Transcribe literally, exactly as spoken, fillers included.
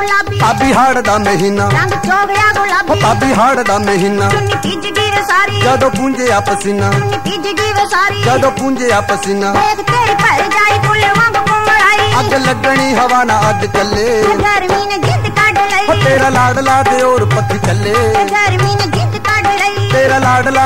गुलाबी भाभी हाड़ दा महीना रंग हो गया गुलाबी भाभी हाड़ दा महीना चुन्नी भीज गई वे सारी जदों पूंजे आ पसीना चुन्नी भीज गई वे सारी जदों पूंजे आ पसीना देख तेरी भर जाई फुल वांग कुमड़ाई अग लगनी हवा ना अग चले गर्मी ने जिद काट लई तेरा लाडला दे और पत्थी चले गर्मी ने जिद काट लई तेरा लाडला